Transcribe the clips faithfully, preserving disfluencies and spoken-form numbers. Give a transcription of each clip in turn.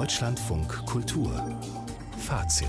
Deutschlandfunk Kultur Fazit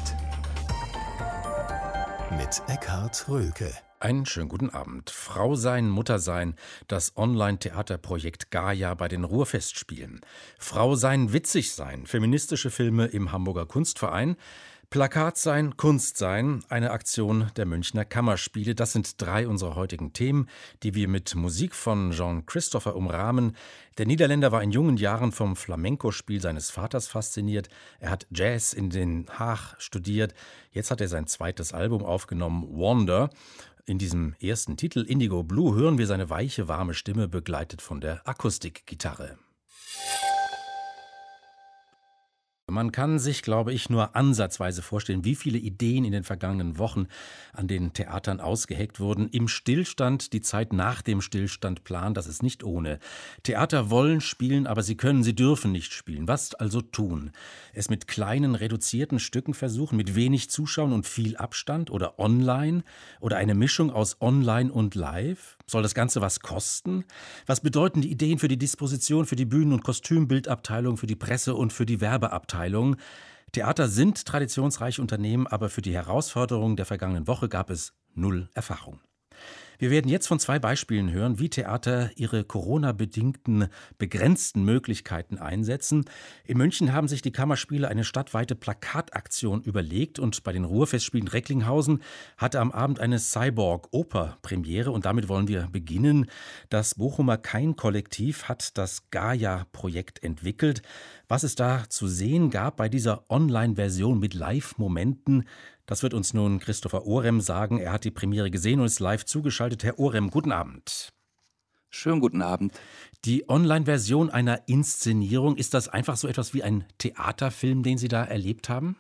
mit Eckhard Röhlke. Einen schönen guten Abend. Frau sein, Mutter sein, das Online-Theaterprojekt Gaia bei den Ruhrfestspielen. Frau sein, witzig sein, feministische Filme im Hamburger Kunstverein. Plakat sein, Kunst sein, eine Aktion der Münchner Kammerspiele. Das sind drei unserer heutigen Themen, die wir mit Musik von Jean Christopher umrahmen. Der Niederländer war in jungen Jahren vom Flamenco-Spiel seines Vaters fasziniert. Er hat Jazz in Den Haag studiert. Jetzt hat er sein zweites Album aufgenommen, Wonder. In diesem ersten Titel, Indigo Blue, hören wir seine weiche, warme Stimme, begleitet von der Akustikgitarre. Man kann sich, glaube ich, nur ansatzweise vorstellen, wie viele Ideen in den vergangenen Wochen an den Theatern ausgeheckt wurden. Im Stillstand, die Zeit nach dem Stillstand planen, das ist nicht ohne. Theater wollen spielen, aber sie können, sie dürfen nicht spielen. Was also tun? Es mit kleinen, reduzierten Stücken versuchen, mit wenig Zuschauern und viel Abstand oder online? Oder eine Mischung aus online und live? Soll das Ganze was kosten? Was bedeuten die Ideen für die Disposition, für die Bühnen- und Kostümbildabteilung, für die Presse- und für die Werbeabteilung? Theater sind traditionsreiche Unternehmen, aber für die Herausforderungen der vergangenen Woche gab es null Erfahrung. Wir werden jetzt von zwei Beispielen hören, wie Theater ihre Corona-bedingten begrenzten Möglichkeiten einsetzen. In München haben sich die Kammerspiele eine stadtweite Plakataktion überlegt und bei den Ruhrfestspielen Recklinghausen hatte am Abend eine Cyborg-Oper Premiere und damit wollen wir beginnen. Das Bochumer Kein-Kollektiv hat das Gaia-Projekt entwickelt. Was es da zu sehen gab bei dieser Online-Version mit Live-Momenten, das wird uns nun Christopher Orem sagen. Er hat die Premiere gesehen und ist live zugeschaltet. Herr Orem, guten Abend. Schönen guten Abend. Die Online-Version einer Inszenierung, ist das einfach so etwas wie ein Theaterfilm, den Sie da erlebt haben?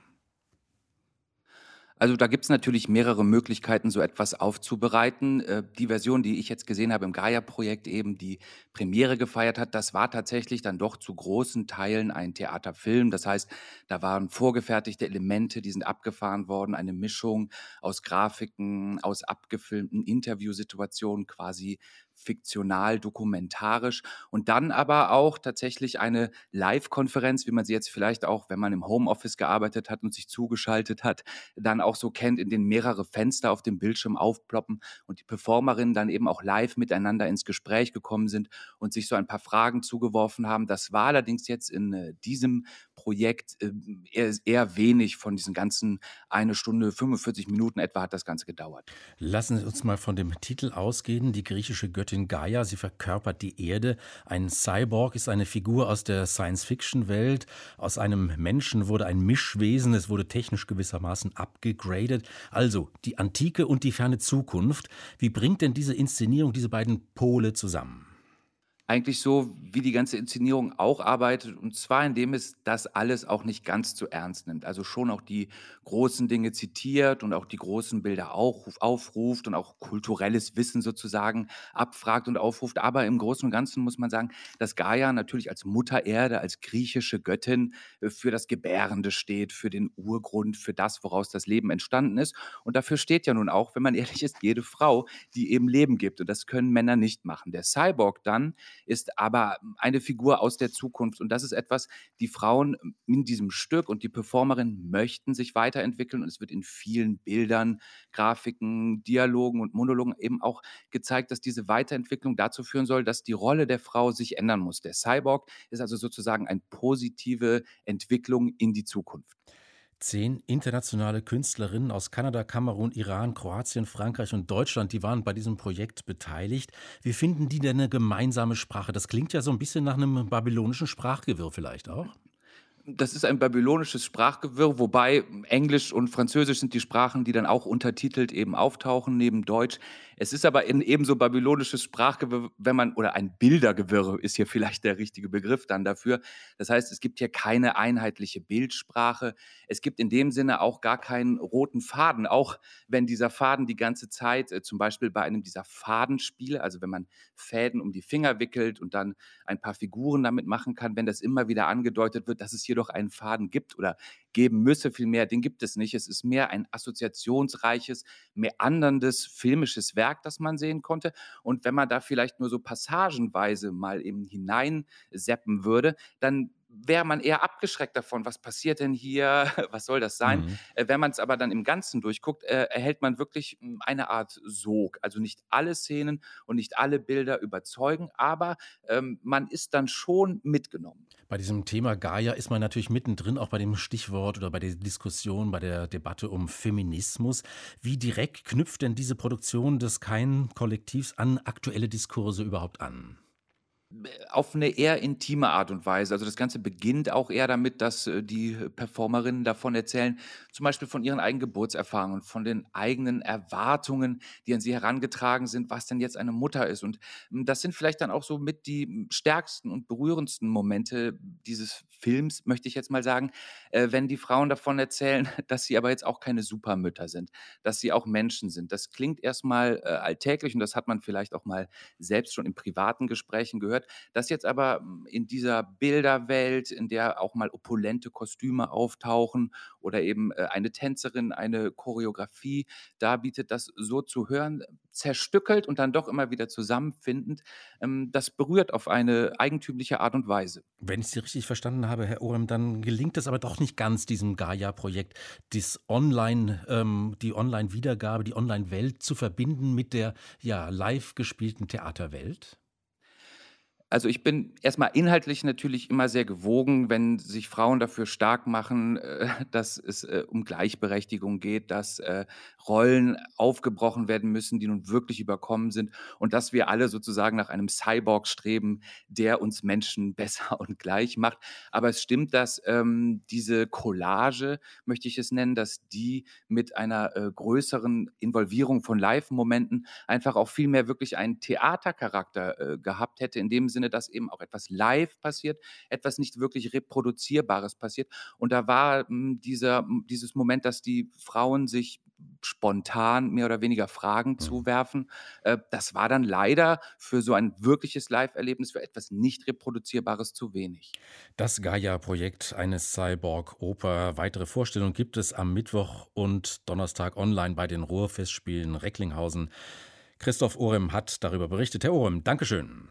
Also da gibt es natürlich mehrere Möglichkeiten, so etwas aufzubereiten. Äh, die Version, die ich jetzt gesehen habe im Gaia-Projekt, eben die Premiere gefeiert hat, das war tatsächlich dann doch zu großen Teilen ein Theaterfilm. Das heißt, da waren vorgefertigte Elemente, die sind abgefahren worden, eine Mischung aus Grafiken, aus abgefilmten Interviewsituationen, quasi fiktional, dokumentarisch und dann aber auch tatsächlich eine Live-Konferenz, wie man sie jetzt vielleicht auch, wenn man im Homeoffice gearbeitet hat und sich zugeschaltet hat, dann auch so kennt, in denen mehrere Fenster auf dem Bildschirm aufploppen und die Performerinnen dann eben auch live miteinander ins Gespräch gekommen sind und sich so ein paar Fragen zugeworfen haben. Das war allerdings jetzt in äh, diesem Projekt äh, eher, eher wenig von diesen ganzen eine Stunde, fünfundvierzig Minuten etwa hat das Ganze gedauert. Lassen Sie uns mal von dem Titel ausgehen. Die griechische Göttin Gaia, sie verkörpert die Erde. Ein Cyborg ist eine Figur aus der Science-Fiction-Welt. Aus einem Menschen wurde ein Mischwesen, es wurde technisch gewissermaßen abgegradet. Also die Antike und die ferne Zukunft. Wie bringt denn diese Inszenierung diese beiden Pole zusammen? Eigentlich so, wie die ganze Inszenierung auch arbeitet, und zwar indem es das alles auch nicht ganz zu ernst nimmt. Also schon auch die großen Dinge zitiert und auch die großen Bilder auch aufruft und auch kulturelles Wissen sozusagen abfragt und aufruft. Aber im Großen und Ganzen muss man sagen, dass Gaia natürlich als Mutter Erde, als griechische Göttin äh, für das Gebärende steht, für den Urgrund, für das, woraus das Leben entstanden ist. Und dafür steht ja nun auch, wenn man ehrlich ist, jede Frau, die eben Leben gibt. Und das können Männer nicht machen. Der Cyborg dann ist aber eine Figur aus der Zukunft. Und das ist etwas, die Frauen in diesem Stück und die Performerinnen möchten sich weiterentwickeln. Und es wird in vielen Bildern, Grafiken, Dialogen und Monologen eben auch gezeigt, dass diese Weiterentwicklung dazu führen soll, dass die Rolle der Frau sich ändern muss. Der Cyborg ist also sozusagen eine positive Entwicklung in die Zukunft. Zehn internationale Künstlerinnen aus Kanada, Kamerun, Iran, Kroatien, Frankreich und Deutschland, die waren bei diesem Projekt beteiligt. Wie finden die denn eine gemeinsame Sprache? Das klingt ja so ein bisschen nach einem babylonischen Sprachgewirr vielleicht auch. Das ist ein babylonisches Sprachgewirr, wobei Englisch und Französisch sind die Sprachen, die dann auch untertitelt eben auftauchen, neben Deutsch. Es ist aber ein ebenso babylonisches Sprachgewirr, wenn man, oder ein Bildergewirr ist hier vielleicht der richtige Begriff dann dafür. Das heißt, es gibt hier keine einheitliche Bildsprache. Es gibt in dem Sinne auch gar keinen roten Faden, auch wenn dieser Faden die ganze Zeit, äh, zum Beispiel bei einem dieser Fadenspiele, also wenn man Fäden um die Finger wickelt und dann ein paar Figuren damit machen kann, wenn das immer wieder angedeutet wird, dass es hier doch einen Faden gibt oder geben müsse, vielmehr, den gibt es nicht. Es ist mehr ein assoziationsreiches, meanderndes filmisches Werk, das man sehen konnte. Und wenn man da vielleicht nur so passagenweise mal eben hineinseppen würde, dann wäre man eher abgeschreckt davon, was passiert denn hier, was soll das sein? Mhm. Äh, wenn man es aber dann im Ganzen durchguckt, äh, erhält man wirklich hm, eine Art Sog. Also nicht alle Szenen und nicht alle Bilder überzeugen, aber ähm, man ist dann schon mitgenommen. Bei diesem Thema Gaia ist man natürlich mittendrin, auch bei dem Stichwort oder bei der Diskussion, bei der Debatte um Feminismus. Wie direkt knüpft denn diese Produktion des Kein-Kollektivs an aktuelle Diskurse überhaupt an? Auf eine eher intime Art und Weise. Also, das Ganze beginnt auch eher damit, dass, äh, die Performerinnen davon erzählen, zum Beispiel von ihren eigenen Geburtserfahrungen, von den eigenen Erwartungen, die an sie herangetragen sind, was denn jetzt eine Mutter ist. Und, hm, das sind vielleicht dann auch so mit die, hm, stärksten und berührendsten Momente dieses Films, möchte ich jetzt mal sagen, äh, wenn die Frauen davon erzählen, dass sie aber jetzt auch keine Supermütter sind, dass sie auch Menschen sind. Das klingt erst mal, äh, alltäglich und das hat man vielleicht auch mal selbst schon in privaten Gesprächen gehört. Das jetzt aber hm, in dieser Bilderwelt, in der auch mal opulente Kostüme auftauchen oder eben äh, eine Tänzerin, eine Choreografie, da bietet das so zu hören, zerstückelt und dann doch immer wieder zusammenfindend. Ähm, das berührt auf eine eigentümliche Art und Weise. Wenn ich Sie richtig verstanden habe, Herr Orem, dann gelingt es aber doch nicht ganz, diesem Gaia-Projekt, dies Online, ähm, die Online-Wiedergabe, die Online-Welt zu verbinden mit der ja live gespielten Theaterwelt? Also, ich bin erstmal inhaltlich natürlich immer sehr gewogen, wenn sich Frauen dafür stark machen, äh, dass es, äh, um Gleichberechtigung geht, dass, äh, Rollen aufgebrochen werden müssen, die nun wirklich überkommen sind und dass wir alle sozusagen nach einem Cyborg streben, der uns Menschen besser und gleich macht. Aber es stimmt, dass, ähm, diese Collage, möchte ich es nennen, dass die mit einer, äh, größeren Involvierung von Live-Momenten einfach auch viel mehr wirklich einen Theatercharakter, äh, gehabt hätte, in dem Sinne, dass eben auch etwas live passiert, etwas nicht wirklich Reproduzierbares passiert. Und da war hm, dieser, hm, dieses Moment, dass die Frauen sich spontan mehr oder weniger Fragen Mhm. zuwerfen. Äh, das war dann leider für so ein wirkliches Live-Erlebnis, für etwas nicht Reproduzierbares zu wenig. Das Gaia-Projekt, eine Cyborg-Oper. Weitere Vorstellungen gibt es am Mittwoch und Donnerstag online bei den Ruhrfestspielen Recklinghausen. Christoph Orem hat darüber berichtet. Herr Orem, Dankeschön.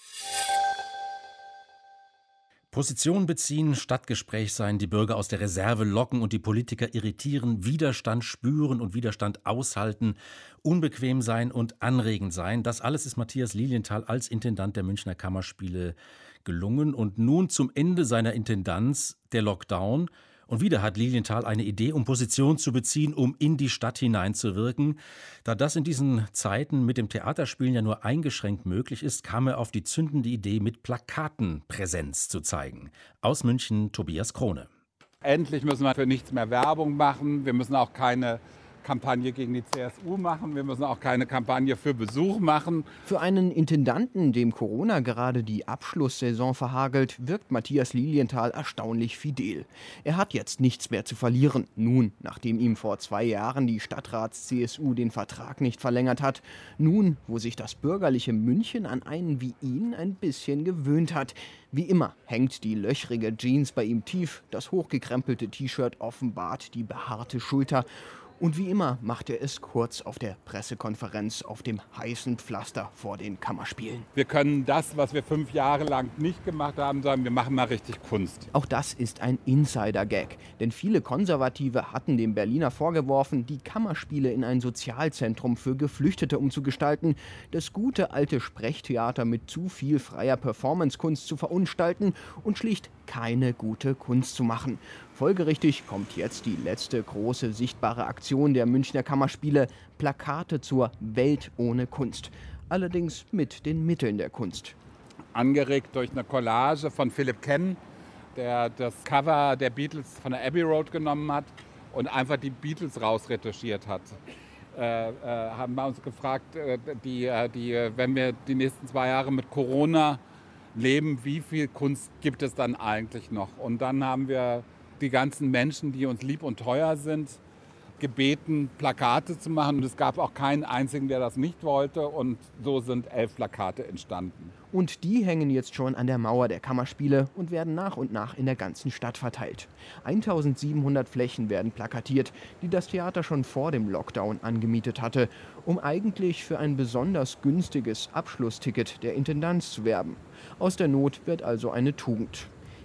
Position beziehen, Stadtgespräch sein, die Bürger aus der Reserve locken und die Politiker irritieren, Widerstand spüren und Widerstand aushalten, unbequem sein und anregend sein. Das alles ist Matthias Lilienthal als Intendant der Münchner Kammerspiele gelungen. Und nun zum Ende seiner Intendanz der Lockdown. Und wieder hat Lilienthal eine Idee, um Position zu beziehen, um in die Stadt hineinzuwirken. Da das in diesen Zeiten mit dem Theaterspielen ja nur eingeschränkt möglich ist, kam er auf die zündende Idee, mit Plakaten Präsenz zu zeigen. Aus München Tobias Krone. Endlich müssen wir für nichts mehr Werbung machen. Wir müssen auch keine Kampagne gegen die C S U machen. Wir müssen auch keine Kampagne für Besuch machen. Für einen Intendanten, dem Corona gerade die Abschlusssaison verhagelt, wirkt Matthias Lilienthal erstaunlich fidel. Er hat jetzt nichts mehr zu verlieren. Nun, nachdem ihm vor zwei Jahren die Stadtrats-C S U den Vertrag nicht verlängert hat. Nun, wo sich das bürgerliche München an einen wie ihn ein bisschen gewöhnt hat. Wie immer hängt die löchrige Jeans bei ihm tief, das hochgekrempelte T-Shirt offenbart die behaarte Schulter. Und wie immer macht er es kurz auf der Pressekonferenz auf dem heißen Pflaster vor den Kammerspielen. Wir können das, was wir fünf Jahre lang nicht gemacht haben, sagen, wir machen mal richtig Kunst. Auch das ist ein Insider-Gag, denn viele Konservative hatten dem Berliner vorgeworfen, die Kammerspiele in ein Sozialzentrum für Geflüchtete umzugestalten, das gute alte Sprechtheater mit zu viel freier Performancekunst zu verunstalten und schlicht keine gute Kunst zu machen. Folgerichtig kommt jetzt die letzte große sichtbare Aktion der Münchner Kammerspiele: Plakate zur Welt ohne Kunst. Allerdings mit den Mitteln der Kunst. Angeregt durch eine Collage von Philip Ken, der das Cover der Beatles von der Abbey Road genommen hat und einfach die Beatles rausretuschiert hat. Äh, äh, haben wir uns gefragt, äh, die, äh, die, wenn wir die nächsten zwei Jahre mit Corona leben, wie viel Kunst gibt es dann eigentlich noch? Und dann haben wir die ganzen Menschen, die uns lieb und teuer sind, gebeten, Plakate zu machen. Und es gab auch keinen einzigen, der das nicht wollte. Und so sind elf Plakate entstanden. Und die hängen jetzt schon an der Mauer der Kammerspiele und werden nach und nach in der ganzen Stadt verteilt. eintausendsiebenhundert Flächen werden plakatiert, die das Theater schon vor dem Lockdown angemietet hatte, um eigentlich für ein besonders günstiges Abschlussticket der Intendanz zu werben. Aus der Not wird also eine Tugend.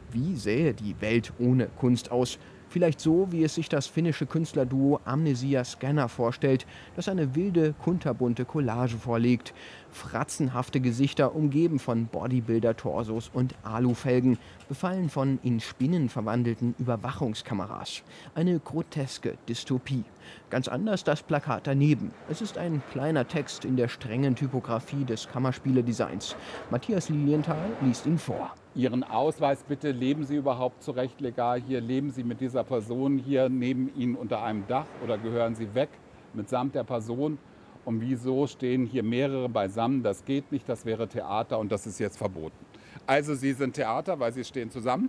Wie sähe die Welt ohne Kunst aus? Vielleicht so, wie es sich das finnische Künstlerduo Amnesia Scanner vorstellt, das eine wilde, kunterbunte Collage vorlegt. Fratzenhafte Gesichter umgeben von Bodybuilder-Torsos und Alufelgen, befallen von in Spinnen verwandelten Überwachungskameras. Eine groteske Dystopie. Ganz anders das Plakat daneben. Es ist ein kleiner Text in der strengen Typografie des Kammerspiele-Designs. Matthias Lilienthal liest ihn vor. Ihren Ausweis bitte, leben Sie überhaupt zu Recht legal hier, leben Sie mit dieser Person hier neben Ihnen unter einem Dach oder gehören Sie weg mitsamt der Person? Und wieso stehen hier mehrere beisammen? Das geht nicht, das wäre Theater und das ist jetzt verboten. Also Sie sind Theater, weil Sie stehen zusammen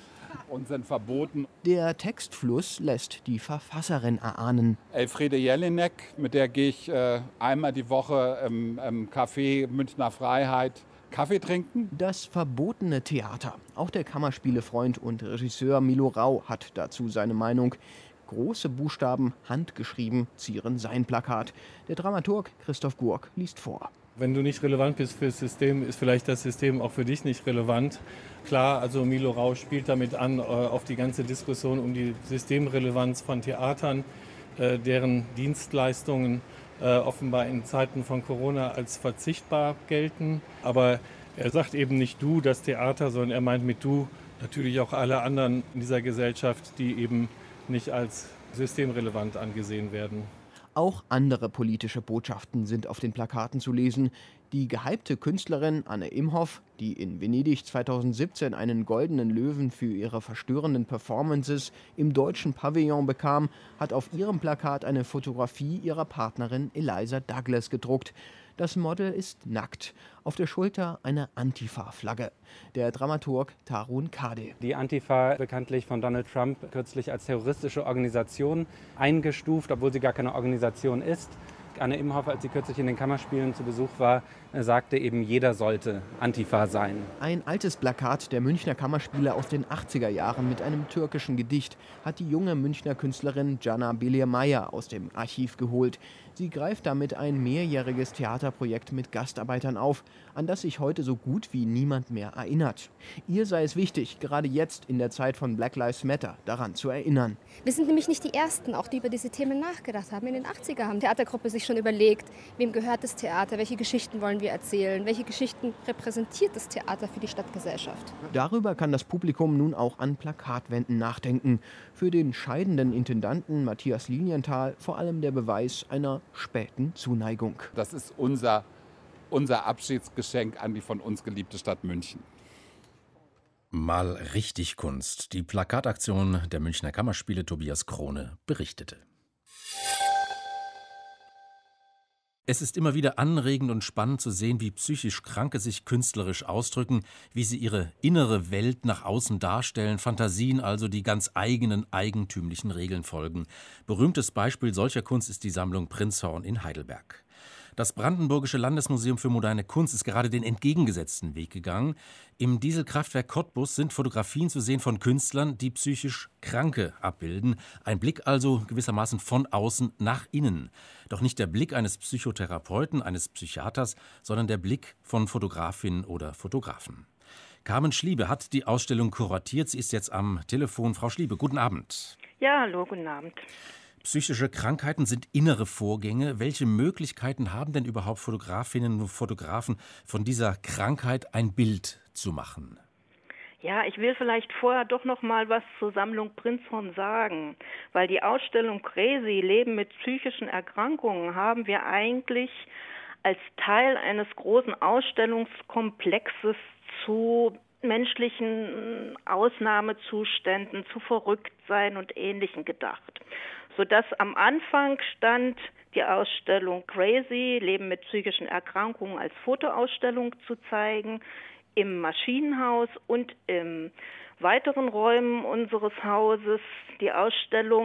und sind verboten. Der Textfluss lässt die Verfasserin erahnen. Elfriede Jelinek, mit der gehe ich äh, einmal die Woche im, im Café Münchner Freiheit Kaffee trinken. Das verbotene Theater. Auch der Kammerspielefreund und Regisseur Milo Rau hat dazu seine Meinung. Große Buchstaben, handgeschrieben, zieren sein Plakat. Der Dramaturg Christoph Gurk liest vor. Wenn du nicht relevant bist für das System, ist vielleicht das System auch für dich nicht relevant. Klar, also Milo Rau spielt damit an, auf die ganze Diskussion um die Systemrelevanz von Theatern, deren Dienstleistungen offenbar in Zeiten von Corona als verzichtbar gelten. Aber er sagt eben nicht du, das Theater, sondern er meint mit du natürlich auch alle anderen in dieser Gesellschaft, die eben nicht als systemrelevant angesehen werden. Auch andere politische Botschaften sind auf den Plakaten zu lesen. Die gehypte Künstlerin Anne Imhoff, die in Venedig zweitausendsiebzehn einen goldenen Löwen für ihre verstörenden Performances im deutschen Pavillon bekam, hat auf ihrem Plakat eine Fotografie ihrer Partnerin Eliza Douglas gedruckt. Das Model ist nackt, auf der Schulter eine Antifa-Flagge. Der Dramaturg Tarun Kade. Die Antifa, bekanntlich von Donald Trump kürzlich als terroristische Organisation eingestuft, obwohl sie gar keine Organisation ist. Anne Imhoff, als sie kürzlich in den Kammerspielen zu Besuch war, sagte eben, jeder sollte Antifa sein. Ein altes Plakat der Münchner Kammerspiele aus den achtziger Jahren mit einem türkischen Gedicht hat die junge Münchner Künstlerin Jana Belir-Meyer aus dem Archiv geholt. Sie greift damit ein mehrjähriges Theaterprojekt mit Gastarbeitern auf, an das sich heute so gut wie niemand mehr erinnert. Ihr sei es wichtig, gerade jetzt in der Zeit von Black Lives Matter daran zu erinnern. Wir sind nämlich nicht die Ersten, auch die über diese Themen nachgedacht haben. In den achtziger haben Theatergruppe sich schon überlegt, wem gehört das Theater, welche Geschichten wollen wir erzählen, welche Geschichten repräsentiert das Theater für die Stadtgesellschaft. Darüber kann das Publikum nun auch an Plakatwänden nachdenken. Für den scheidenden Intendanten Matthias Lilienthal vor allem der Beweis einer späten Zuneigung. Das ist unser, unser Abschiedsgeschenk an die von uns geliebte Stadt München. Mal richtig Kunst. Die Plakataktion der Münchner Kammerspiele, Tobias Krone berichtete. Es ist immer wieder anregend und spannend zu sehen, wie psychisch Kranke sich künstlerisch ausdrücken, wie sie ihre innere Welt nach außen darstellen, Fantasien also, die ganz eigenen, eigentümlichen Regeln folgen. Berühmtes Beispiel solcher Kunst ist die Sammlung Prinzhorn in Heidelberg. Das Brandenburgische Landesmuseum für moderne Kunst ist gerade den entgegengesetzten Weg gegangen. Im Dieselkraftwerk Cottbus sind Fotografien zu sehen von Künstlern, die psychisch Kranke abbilden. Ein Blick also gewissermaßen von außen nach innen. Doch nicht der Blick eines Psychotherapeuten, eines Psychiaters, sondern der Blick von Fotografinnen oder Fotografen. Carmen Schliebe hat die Ausstellung kuratiert. Sie ist jetzt am Telefon. Frau Schliebe, guten Abend. Ja, hallo, guten Abend. Psychische Krankheiten sind innere Vorgänge. Welche Möglichkeiten haben denn überhaupt Fotografinnen und Fotografen, von dieser Krankheit ein Bild zu machen? Ja, ich will vielleicht vorher doch noch mal was zur Sammlung Prinzhorn sagen, weil die Ausstellung Crazy, Leben mit psychischen Erkrankungen, haben wir eigentlich als Teil eines großen Ausstellungskomplexes zu menschlichen Ausnahmezuständen, zu Verrücktsein und Ähnlichem gedacht. Sodass am Anfang stand die Ausstellung Crazy, Leben mit psychischen Erkrankungen als Fotoausstellung zu zeigen, im Maschinenhaus und in weiteren Räumen unseres Hauses die Ausstellung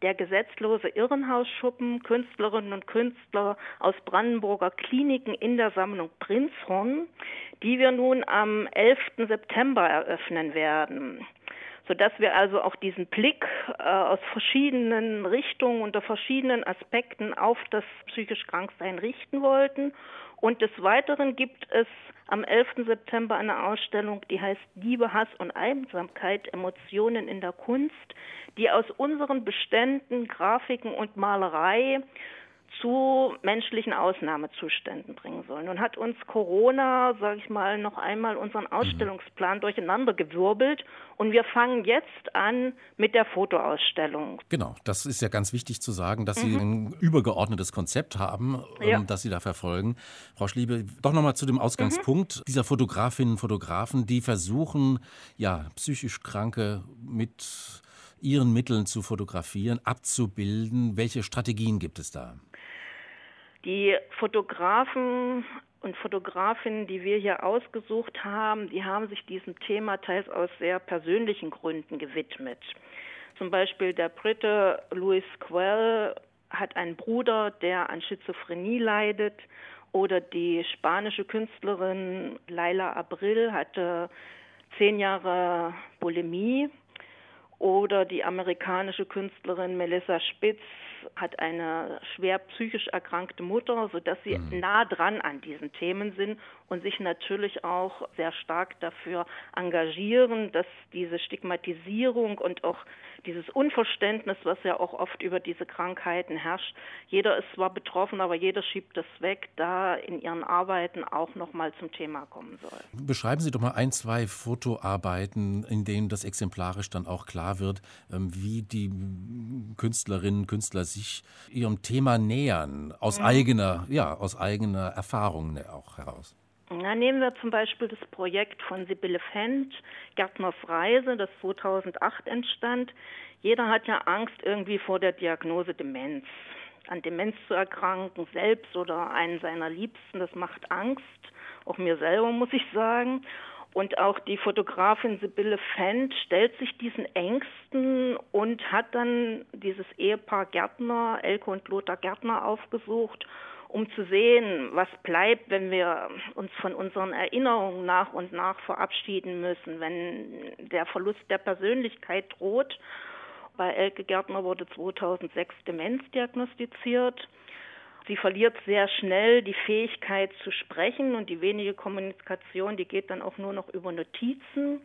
der gesetzlose Irrenhausschuppen, Künstlerinnen und Künstler aus Brandenburger Kliniken in der Sammlung Prinzhorn, die wir nun am elften September eröffnen werden. Sodass wir also auch diesen Blick äh, aus verschiedenen Richtungen, unter verschiedenen Aspekten auf das psychisch Kranksein richten wollten. Und des Weiteren gibt es am elften September eine Ausstellung, die heißt Liebe, Hass und Einsamkeit, Emotionen in der Kunst, die aus unseren Beständen, Grafiken und Malerei zu menschlichen Ausnahmezuständen bringen sollen. Nun hat uns Corona, sage ich mal, noch einmal unseren Ausstellungsplan durcheinandergewirbelt und wir fangen jetzt an mit der Fotoausstellung. Genau, das ist ja ganz wichtig zu sagen, dass Mhm. Sie ein übergeordnetes Konzept haben, ähm, Ja. das Sie da verfolgen. Frau Schliebe, doch nochmal zu dem Ausgangspunkt Mhm. dieser Fotografinnen und Fotografen, die versuchen, ja, psychisch Kranke mit ihren Mitteln zu fotografieren, abzubilden. Welche Strategien gibt es da? Die Fotografen und Fotografinnen, die wir hier ausgesucht haben, die haben sich diesem Thema teils aus sehr persönlichen Gründen gewidmet. Zum Beispiel der Brite Louis Quell hat einen Bruder, der an Schizophrenie leidet, oder die spanische Künstlerin Laila Abril hatte zehn Jahre Bulimie, oder die amerikanische Künstlerin Melissa Spitz hat eine schwer psychisch erkrankte Mutter, sodass sie mhm. nah dran an diesen Themen sind und sich natürlich auch sehr stark dafür engagieren, dass diese Stigmatisierung und auch dieses Unverständnis, was ja auch oft über diese Krankheiten herrscht, jeder ist zwar betroffen, aber jeder schiebt das weg, da in ihren Arbeiten auch nochmal zum Thema kommen soll. Beschreiben Sie doch mal ein, zwei Fotoarbeiten, in denen das exemplarisch dann auch klar wird, wie die Künstlerinnen und Künstler sich ihrem Thema nähern, aus mhm. eigener, ja, aus eigener Erfahrung auch heraus. Na, nehmen wir zum Beispiel das Projekt von Sibylle Fendt, Gärtners Reise, das zweitausendacht entstand. Jeder hat ja Angst irgendwie vor der Diagnose Demenz. An Demenz zu erkranken, selbst oder einen seiner Liebsten, das macht Angst. Auch mir selber, muss ich sagen. Und auch die Fotografin Sibylle Fendt stellt sich diesen Ängsten und hat dann dieses Ehepaar Gärtner, Elke und Lothar Gärtner, aufgesucht, um zu sehen, was bleibt, wenn wir uns von unseren Erinnerungen nach und nach verabschieden müssen, wenn der Verlust der Persönlichkeit droht. Bei Elke Gärtner wurde zweitausendsechs Demenz diagnostiziert. Sie verliert sehr schnell die Fähigkeit zu sprechen und die wenige Kommunikation, die geht dann auch nur noch über Notizen.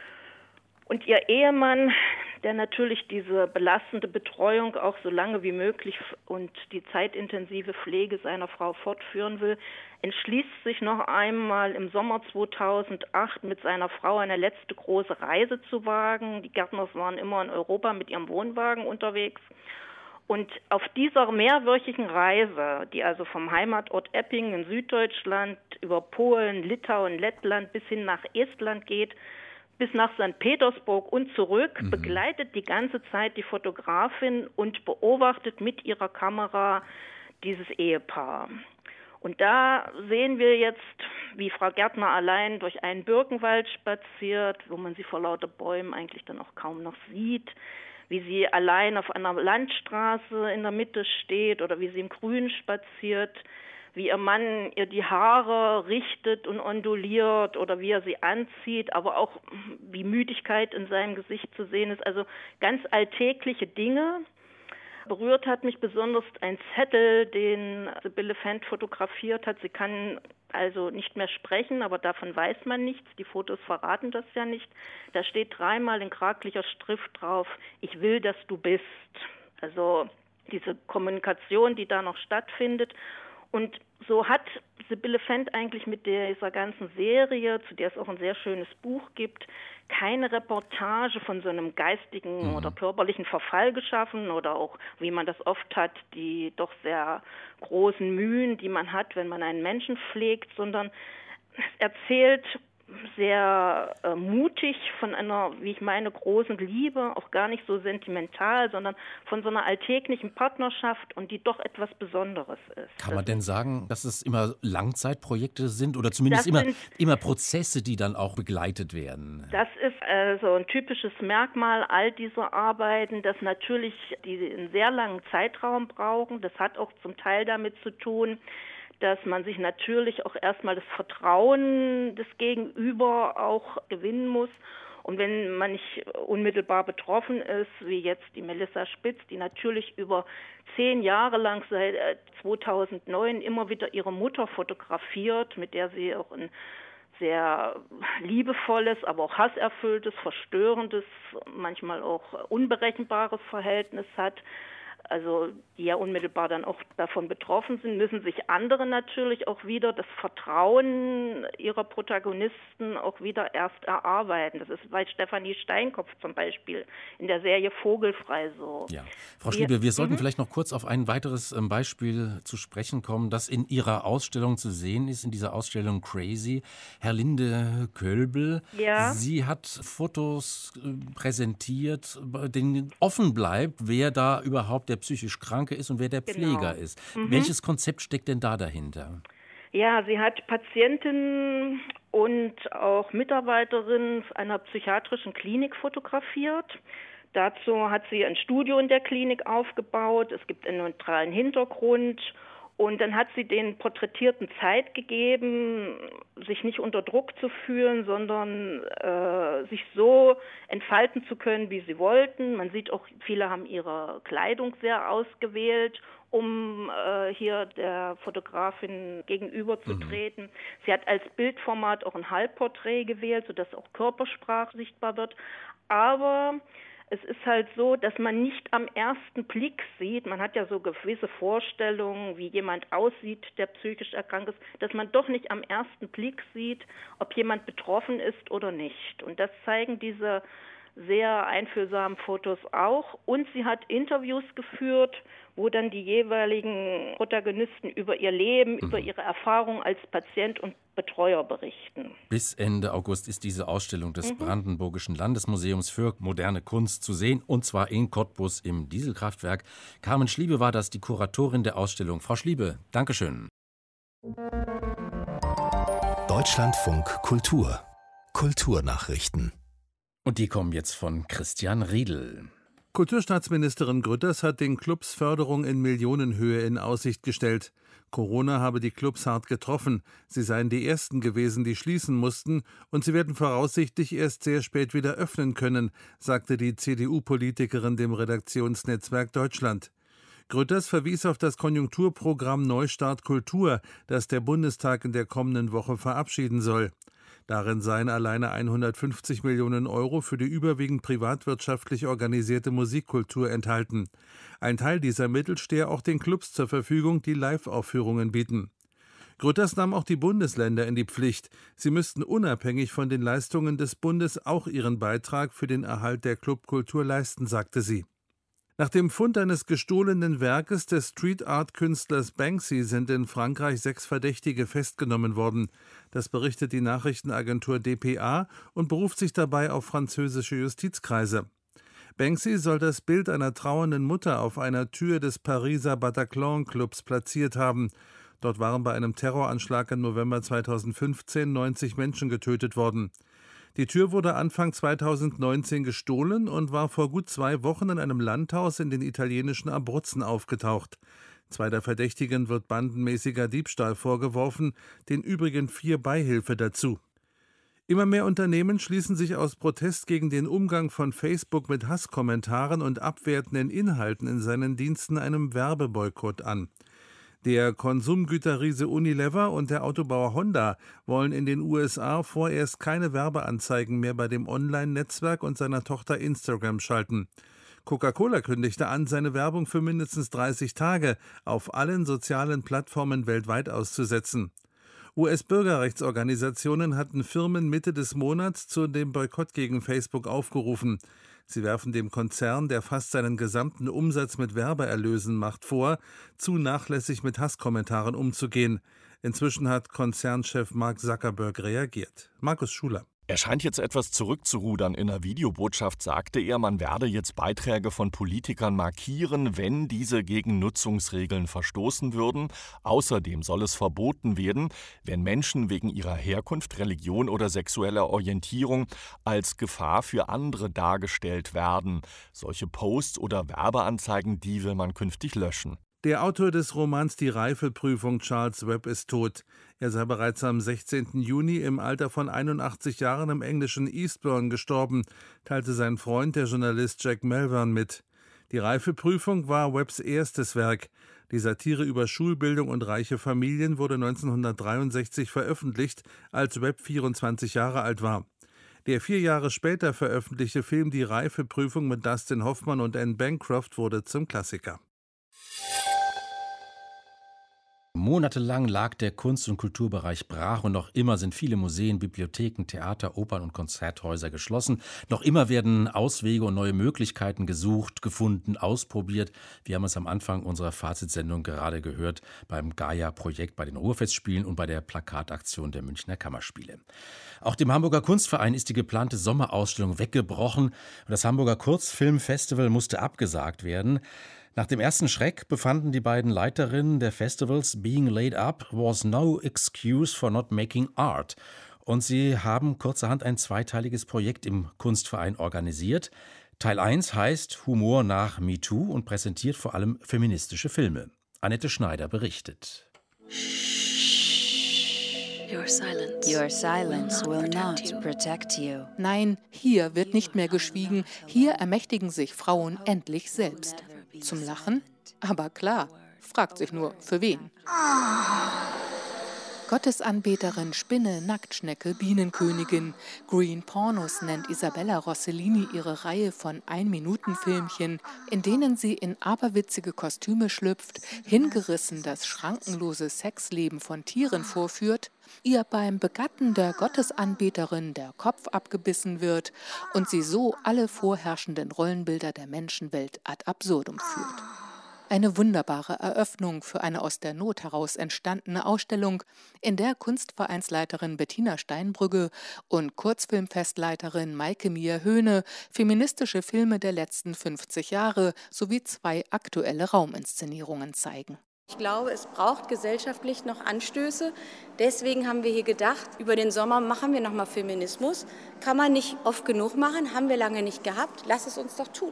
Und ihr Ehemann, der natürlich diese belastende Betreuung auch so lange wie möglich und die zeitintensive Pflege seiner Frau fortführen will, entschließt sich noch einmal im Sommer zweitausendacht mit seiner Frau eine letzte große Reise zu wagen. Die Gärtners waren immer in Europa mit ihrem Wohnwagen unterwegs. Und auf dieser mehrwöchigen Reise, die also vom Heimatort Eppingen in Süddeutschland über Polen, Litauen, Lettland bis hin nach Estland geht, bis nach Sankt Petersburg und zurück, mhm. begleitet die ganze Zeit die Fotografin und beobachtet mit ihrer Kamera dieses Ehepaar. Und da sehen wir jetzt, wie Frau Gärtner allein durch einen Birkenwald spaziert, wo man sie vor lauter Bäumen eigentlich dann auch kaum noch sieht, wie sie allein auf einer Landstraße in der Mitte steht oder wie sie im Grün spaziert, wie ihr Mann ihr die Haare richtet und onduliert oder wie er sie anzieht, aber auch wie Müdigkeit in seinem Gesicht zu sehen ist. Also ganz alltägliche Dinge. Berührt hat mich besonders ein Zettel, den Sibylle Fendt fotografiert hat. Sie kann also nicht mehr sprechen, aber davon weiß man nichts. Die Fotos verraten das ja nicht. Da steht dreimal in kraklicher Schrift drauf: Ich will, dass du bist. Also diese Kommunikation, die da noch stattfindet. Und so hat Sibylle Fendt eigentlich mit dieser ganzen Serie, zu der es auch ein sehr schönes Buch gibt, keine Reportage von so einem geistigen mhm. oder körperlichen Verfall geschaffen oder auch, wie man das oft hat, die doch sehr großen Mühen, die man hat, wenn man einen Menschen pflegt, sondern es erzählt, sehr äh, mutig, von einer, wie ich meine, großen Liebe, auch gar nicht so sentimental, sondern von so einer alltäglichen Partnerschaft und die doch etwas Besonderes ist. Kann man das denn sagen, dass es immer Langzeitprojekte sind oder zumindest immer, sind, immer Prozesse, die dann auch begleitet werden? Das ist also ein typisches Merkmal all dieser Arbeiten, dass natürlich die einen sehr langen Zeitraum brauchen. Das hat auch zum Teil damit zu tun, dass man sich natürlich auch erstmal das Vertrauen des Gegenüber auch gewinnen muss. Und wenn man nicht unmittelbar betroffen ist, wie jetzt die Melissa Spitz, die natürlich über zehn Jahre lang seit zweitausendneun immer wieder ihre Mutter fotografiert, mit der sie auch ein sehr liebevolles, aber auch hasserfülltes, verstörendes, manchmal auch unberechenbares Verhältnis hat, also die ja unmittelbar dann auch davon betroffen sind, müssen sich andere natürlich auch wieder das Vertrauen ihrer Protagonisten auch wieder erst erarbeiten. Das ist bei Stefanie Steinkopf zum Beispiel in der Serie Vogelfrei so. Ja. Frau Schliebe, wir, wir sollten mhm. vielleicht noch kurz auf ein weiteres Beispiel zu sprechen kommen, das in Ihrer Ausstellung zu sehen ist, in dieser Ausstellung Crazy. Herlinde Kölbel, ja. sie hat Fotos präsentiert, denen offen bleibt, wer da überhaupt der psychisch Kranke ist und wer der Pfleger genau. ist. Mhm. Welches Konzept steckt denn da dahinter? Ja, sie hat Patientinnen und auch Mitarbeiterinnen einer psychiatrischen Klinik fotografiert. Dazu hat sie ein Studio in der Klinik aufgebaut. Es gibt einen neutralen Hintergrund. Und dann hat sie den Porträtierten Zeit gegeben, sich nicht unter Druck zu fühlen, sondern äh, sich so entfalten zu können, wie sie wollten. Man sieht auch, viele haben ihre Kleidung sehr ausgewählt, um äh, hier der Fotografin gegenüberzutreten. Mhm. Sie hat als Bildformat auch ein Halbporträt gewählt, sodass auch Körpersprache sichtbar wird. Aber es ist halt so, dass man nicht am ersten Blick sieht, man hat ja so gewisse Vorstellungen, wie jemand aussieht, der psychisch erkrankt ist, dass man doch nicht am ersten Blick sieht, ob jemand betroffen ist oder nicht. Und das zeigen diese sehr einfühlsamen Fotos auch. Und sie hat Interviews geführt, wo dann die jeweiligen Protagonisten über ihr Leben, mhm. über ihre Erfahrungen als Patient und Betreuer berichten. Bis Ende August ist diese Ausstellung des mhm. Brandenburgischen Landesmuseums für moderne Kunst zu sehen, und zwar in Cottbus im Dieselkraftwerk. Carmen Schliebe war das, die Kuratorin der Ausstellung. Frau Schliebe, Dankeschön. Deutschlandfunk Kultur. Kulturnachrichten. Und die kommen jetzt von Christian Riedel. Kulturstaatsministerin Grütters hat den Clubs Förderung in Millionenhöhe in Aussicht gestellt. Corona habe die Clubs hart getroffen. Sie seien die ersten gewesen, die schließen mussten, und sie werden voraussichtlich erst sehr spät wieder öffnen können, sagte die C D U-Politikerin dem Redaktionsnetzwerk Deutschland. Grütters verwies auf das Konjunkturprogramm Neustart Kultur, das der Bundestag in der kommenden Woche verabschieden soll. Darin seien alleine hundertfünfzig Millionen Euro für die überwiegend privatwirtschaftlich organisierte Musikkultur enthalten. Ein Teil dieser Mittel stehe auch den Clubs zur Verfügung, die Live-Aufführungen bieten. Grütters nahm auch die Bundesländer in die Pflicht. Sie müssten unabhängig von den Leistungen des Bundes auch ihren Beitrag für den Erhalt der Clubkultur leisten, sagte sie. Nach dem Fund eines gestohlenen Werkes des Street-Art-Künstlers Banksy sind in Frankreich sechs Verdächtige festgenommen worden. Das berichtet die Nachrichtenagentur D P A und beruft sich dabei auf französische Justizkreise. Banksy soll das Bild einer trauernden Mutter auf einer Tür des Pariser Bataclan-Clubs platziert haben. Dort waren bei einem Terroranschlag im November zweitausendfünfzehn neunzig Menschen getötet worden. Die Tür wurde Anfang zweitausendneunzehn gestohlen und war vor gut zwei Wochen in einem Landhaus in den italienischen Abruzzen aufgetaucht. Zwei der Verdächtigen wird bandenmäßiger Diebstahl vorgeworfen, den übrigen vier Beihilfe dazu. Immer mehr Unternehmen schließen sich aus Protest gegen den Umgang von Facebook mit Hasskommentaren und abwertenden Inhalten in seinen Diensten einem Werbeboykott an. Der Konsumgüterriese Unilever und der Autobauer Honda wollen in den U S A vorerst keine Werbeanzeigen mehr bei dem Online-Netzwerk und seiner Tochter Instagram schalten. Coca-Cola kündigte an, seine Werbung für mindestens dreißig Tage auf allen sozialen Plattformen weltweit auszusetzen. U S-Bürgerrechtsorganisationen hatten Firmen Mitte des Monats zu dem Boykott gegen Facebook aufgerufen. Sie werfen dem Konzern, der fast seinen gesamten Umsatz mit Werbeerlösen macht, vor, zu nachlässig mit Hasskommentaren umzugehen. Inzwischen hat Konzernchef Mark Zuckerberg reagiert. Markus Schuler. Er scheint jetzt etwas zurückzurudern. In der Videobotschaft sagte er, man werde jetzt Beiträge von Politikern markieren, wenn diese gegen Nutzungsregeln verstoßen würden. Außerdem soll es verboten werden, wenn Menschen wegen ihrer Herkunft, Religion oder sexueller Orientierung als Gefahr für andere dargestellt werden. Solche Posts oder Werbeanzeigen, die will man künftig löschen. Der Autor des Romans Die Reifeprüfung, Charles Webb, ist tot. Er sei bereits am sechzehnten Juni im Alter von einundachtzig Jahren im englischen Eastbourne gestorben, teilte sein Freund, der Journalist Jack Melvern, mit. Die Reifeprüfung war Webbs erstes Werk. Die Satire über Schulbildung und reiche Familien wurde neunzehnhundertdreiundsechzig veröffentlicht, als Webb vierundzwanzig Jahre alt war. Der vier Jahre später veröffentlichte Film Die Reifeprüfung mit Dustin Hoffmann und Anne Bancroft wurde zum Klassiker. Monatelang lag der Kunst- und Kulturbereich brach und noch immer sind viele Museen, Bibliotheken, Theater, Opern und Konzerthäuser geschlossen. Noch immer werden Auswege und neue Möglichkeiten gesucht, gefunden, ausprobiert. Wir haben es am Anfang unserer Fazitsendung gerade gehört beim Gaia-Projekt, bei den Ruhrfestspielen und bei der Plakataktion der Münchner Kammerspiele. Auch dem Hamburger Kunstverein ist die geplante Sommerausstellung weggebrochen und das Hamburger Kurzfilmfestival musste abgesagt werden. Nach dem ersten Schreck befanden die beiden Leiterinnen der Festivals, being laid up was no excuse for not making art. Und sie haben kurzerhand ein zweiteiliges Projekt im Kunstverein organisiert. Teil eins heißt Humor nach MeToo und präsentiert vor allem feministische Filme. Annette Schneider berichtet. Your silence, Your silence will not protect you. Nein, hier wird nicht mehr geschwiegen. Hier ermächtigen sich Frauen endlich selbst. Zum Lachen? Aber klar, fragt sich nur, für wen? Gottesanbeterin, Spinne, Nacktschnecke, Bienenkönigin. Green Pornos nennt Isabella Rossellini ihre Reihe von Ein-Minuten-Filmchen, in denen sie in aberwitzige Kostüme schlüpft, hingerissen das schrankenlose Sexleben von Tieren vorführt, ihr beim Begatten der Gottesanbeterin der Kopf abgebissen wird und sie so alle vorherrschenden Rollenbilder der Menschenwelt ad absurdum führt. Eine wunderbare Eröffnung für eine aus der Not heraus entstandene Ausstellung, in der Kunstvereinsleiterin Bettina Steinbrügge und Kurzfilmfestleiterin Maike Mier-Höhne feministische Filme der letzten fünfzig Jahre sowie zwei aktuelle Rauminszenierungen zeigen. Ich glaube, es braucht gesellschaftlich noch Anstöße. Deswegen haben wir hier gedacht, über den Sommer machen wir nochmal Feminismus. Kann man nicht oft genug machen, haben wir lange nicht gehabt. Lass es uns doch tun.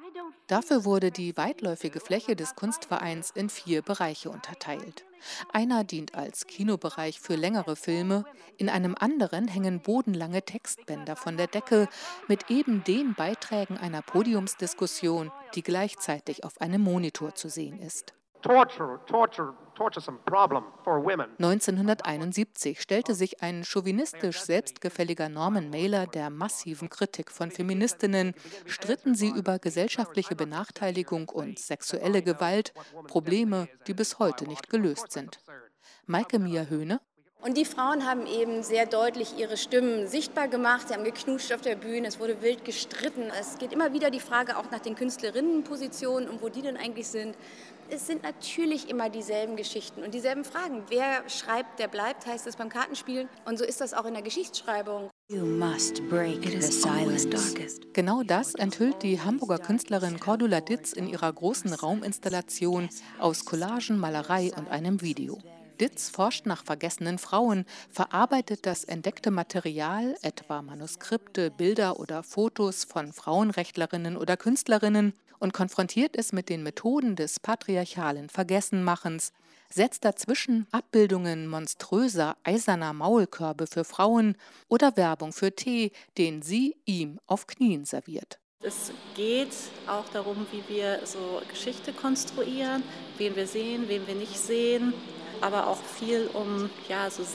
Dafür wurde die weitläufige Fläche des Kunstvereins in vier Bereiche unterteilt. Einer dient als Kinobereich für längere Filme, in einem anderen hängen bodenlange Textbänder von der Decke mit eben den Beiträgen einer Podiumsdiskussion, die gleichzeitig auf einem Monitor zu sehen ist. Torture, torture, torturesome problem for women. neunzehnhunderteinundsiebzig stellte sich ein chauvinistisch selbstgefälliger Norman Mailer der massiven Kritik von Feministinnen, stritten sie über gesellschaftliche Benachteiligung und sexuelle Gewalt, Probleme, die bis heute nicht gelöst sind. Maike Mier-Höhne. Und die Frauen haben eben sehr deutlich ihre Stimmen sichtbar gemacht. Sie haben geknutscht auf der Bühne, es wurde wild gestritten. Es geht immer wieder die Frage auch nach den Künstlerinnenpositionen und wo die denn eigentlich sind. Es sind natürlich immer dieselben Geschichten und dieselben Fragen. Wer schreibt, der bleibt, heißt es beim Kartenspielen. Und so ist das auch in der Geschichtsschreibung. You must break the silence. Genau das enthüllt die Hamburger Künstlerin Cordula Ditz in ihrer großen Rauminstallation aus Collagen, Malerei und einem Video. Ditz forscht nach vergessenen Frauen, verarbeitet das entdeckte Material, etwa Manuskripte, Bilder oder Fotos von Frauenrechtlerinnen oder Künstlerinnen und konfrontiert es mit den Methoden des patriarchalen Vergessenmachens, setzt dazwischen Abbildungen monströser, eiserner Maulkörbe für Frauen oder Werbung für Tee, den sie ihm auf Knien serviert. Es geht auch darum, wie wir so Geschichte konstruieren, wen wir sehen, wen wir nicht sehen, aber auch viel um ja, so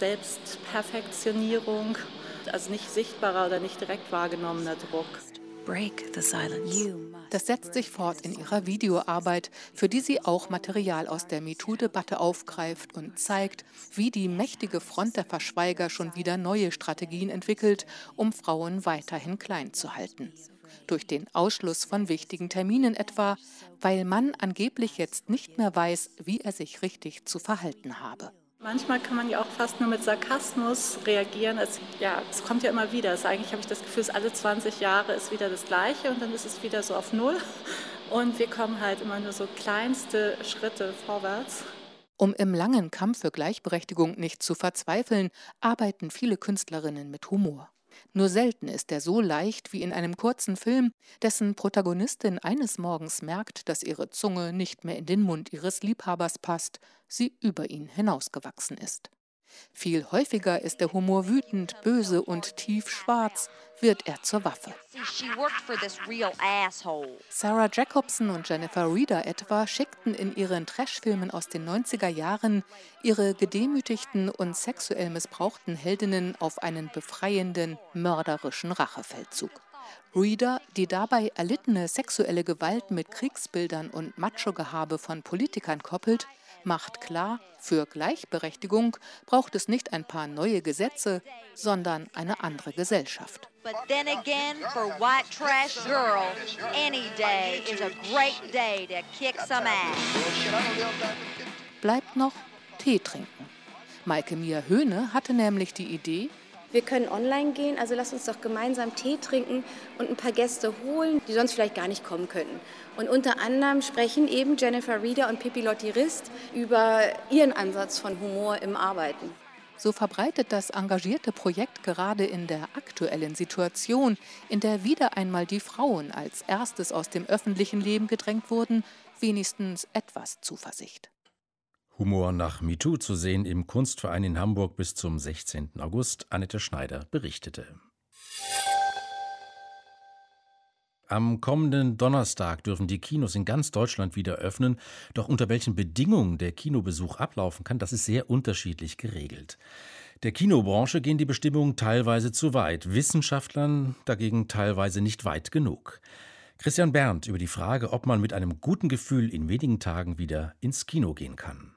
Selbstperfektionierung, also nicht sichtbarer oder nicht direkt wahrgenommener Druck. Break the silence. Das setzt sich fort in ihrer Videoarbeit, für die sie auch Material aus der MeToo-Debatte aufgreift und zeigt, wie die mächtige Front der Verschweiger schon wieder neue Strategien entwickelt, um Frauen weiterhin klein zu halten. Durch den Ausschluss von wichtigen Terminen etwa, weil man angeblich jetzt nicht mehr weiß, wie er sich richtig zu verhalten habe. Manchmal kann man ja auch fast nur mit Sarkasmus reagieren. Es, ja, es kommt ja immer wieder. Es, eigentlich habe ich das Gefühl, es alle zwanzig Jahre ist wieder das Gleiche und dann ist es wieder so auf Null. Und wir kommen halt immer nur so kleinste Schritte vorwärts. Um im langen Kampf für Gleichberechtigung nicht zu verzweifeln, arbeiten viele Künstlerinnen mit Humor. Nur selten ist er so leicht wie in einem kurzen Film, dessen Protagonistin eines Morgens merkt, dass ihre Zunge nicht mehr in den Mund ihres Liebhabers passt, sie über ihn hinausgewachsen ist. Viel häufiger ist der Humor wütend, böse und tiefschwarz, wird er zur Waffe. Sarah Jacobson und Jennifer Reeder etwa schickten in ihren Trashfilmen aus den neunziger Jahren ihre gedemütigten und sexuell missbrauchten Heldinnen auf einen befreienden, mörderischen Rachefeldzug. Reeder, die dabei erlittene sexuelle Gewalt mit Kriegsbildern und Macho-Gehabe von Politikern koppelt, macht klar, für Gleichberechtigung braucht es nicht ein paar neue Gesetze, sondern eine andere Gesellschaft. But then again, for white trash girl, any day is a great day to kick some ass. Bleibt noch Tee trinken. Maike Mia Höhne hatte nämlich die Idee, wir können online gehen, also lasst uns doch gemeinsam Tee trinken und ein paar Gäste holen, die sonst vielleicht gar nicht kommen könnten. Und unter anderem sprechen eben Jennifer Reeder und Pippi Lotti-Rist über ihren Ansatz von Humor im Arbeiten. So verbreitet das engagierte Projekt gerade in der aktuellen Situation, in der wieder einmal die Frauen als erstes aus dem öffentlichen Leben gedrängt wurden, wenigstens etwas Zuversicht. Humor nach MeToo zu sehen im Kunstverein in Hamburg bis zum sechzehnten August. Annette Schneider berichtete. Am kommenden Donnerstag dürfen die Kinos in ganz Deutschland wieder öffnen. Doch unter welchen Bedingungen der Kinobesuch ablaufen kann, das ist sehr unterschiedlich geregelt. Der Kinobranche gehen die Bestimmungen teilweise zu weit, Wissenschaftlern dagegen teilweise nicht weit genug. Christian Berndt über die Frage, ob man mit einem guten Gefühl in wenigen Tagen wieder ins Kino gehen kann.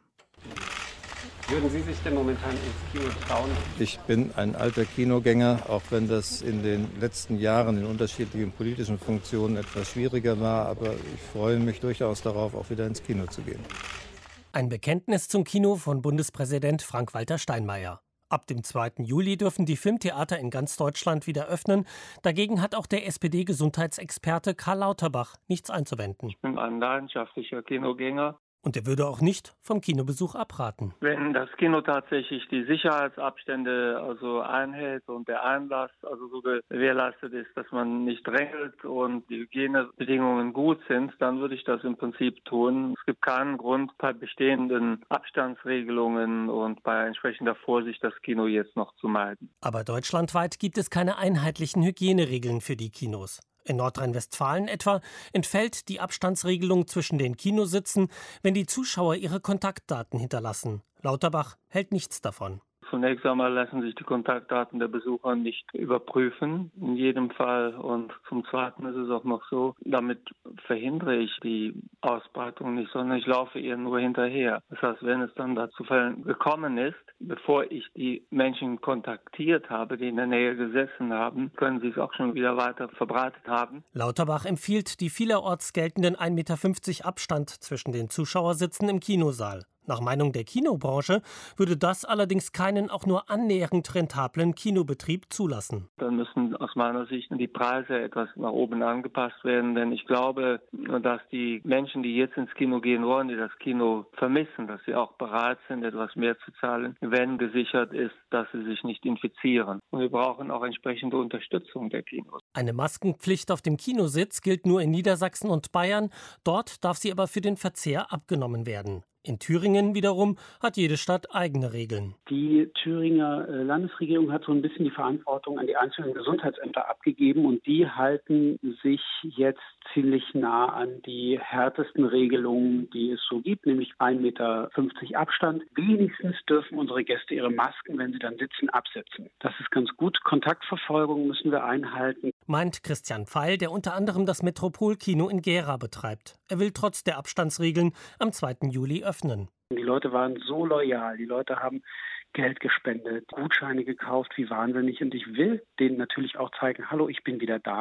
Würden Sie sich denn momentan ins Kino trauen? Ich bin ein alter Kinogänger, auch wenn das in den letzten Jahren in unterschiedlichen politischen Funktionen etwas schwieriger war. Aber ich freue mich durchaus darauf, auch wieder ins Kino zu gehen. Ein Bekenntnis zum Kino von Bundespräsident Frank-Walter Steinmeier. Ab dem zweiten Juli dürfen die Filmtheater in ganz Deutschland wieder öffnen. Dagegen hat auch der S P D-Gesundheitsexperte Karl Lauterbach nichts einzuwenden. Ich bin ein leidenschaftlicher Kinogänger. Und er würde auch nicht vom Kinobesuch abraten. Wenn das Kino tatsächlich die Sicherheitsabstände also einhält und der Einlass also so gewährleistet ist, dass man nicht drängelt und die Hygienebedingungen gut sind, dann würde ich das im Prinzip tun. Es gibt keinen Grund, bei bestehenden Abstandsregelungen und bei entsprechender Vorsicht das Kino jetzt noch zu meiden. Aber deutschlandweit gibt es keine einheitlichen Hygieneregeln für die Kinos. In Nordrhein-Westfalen etwa entfällt die Abstandsregelung zwischen den Kinositzen, wenn die Zuschauer ihre Kontaktdaten hinterlassen. Lauterbach hält nichts davon. Zunächst einmal lassen sich die Kontaktdaten der Besucher nicht überprüfen, in jedem Fall. Und zum Zweiten ist es auch noch so, damit verhindere ich die Ausbreitung nicht, sondern ich laufe ihr nur hinterher. Das heißt, wenn es dann dazu Fällen gekommen ist, bevor ich die Menschen kontaktiert habe, die in der Nähe gesessen haben, können sie es auch schon wieder weiter verbreitet haben. Lauterbach empfiehlt die vielerorts geltenden ein Meter fünfzig Abstand zwischen den Zuschauersitzen im Kinosaal. Nach Meinung der Kinobranche würde das allerdings keinen auch nur annähernd rentablen Kinobetrieb zulassen. Dann müssen aus meiner Sicht die Preise etwas nach oben angepasst werden, denn ich glaube, dass die Menschen, die jetzt ins Kino gehen wollen, die das Kino vermissen, dass sie auch bereit sind, etwas mehr zu zahlen, wenn gesichert ist, dass sie sich nicht infizieren. Und wir brauchen auch entsprechende Unterstützung der Kinos. Eine Maskenpflicht auf dem Kinositz gilt nur in Niedersachsen und Bayern. Dort darf sie aber für den Verzehr abgenommen werden. In Thüringen wiederum hat jede Stadt eigene Regeln. Die Thüringer Landesregierung hat so ein bisschen die Verantwortung an die einzelnen Gesundheitsämter abgegeben und die halten sich jetzt ziemlich nah an die härtesten Regelungen, die es so gibt, nämlich ein Meter fünfzig Abstand. Wenigstens dürfen unsere Gäste ihre Masken, wenn sie dann sitzen, absetzen. Das ist ganz gut. Kontaktverfolgung müssen wir einhalten. Meint Christian Pfeil, der unter anderem das Metropolkino in Gera betreibt. Er will trotz der Abstandsregeln am zweiten Juli öffnen. Die Leute waren so loyal, die Leute haben Geld gespendet, Gutscheine gekauft, wie wahnsinnig. Und ich will denen natürlich auch zeigen, hallo, ich bin wieder da.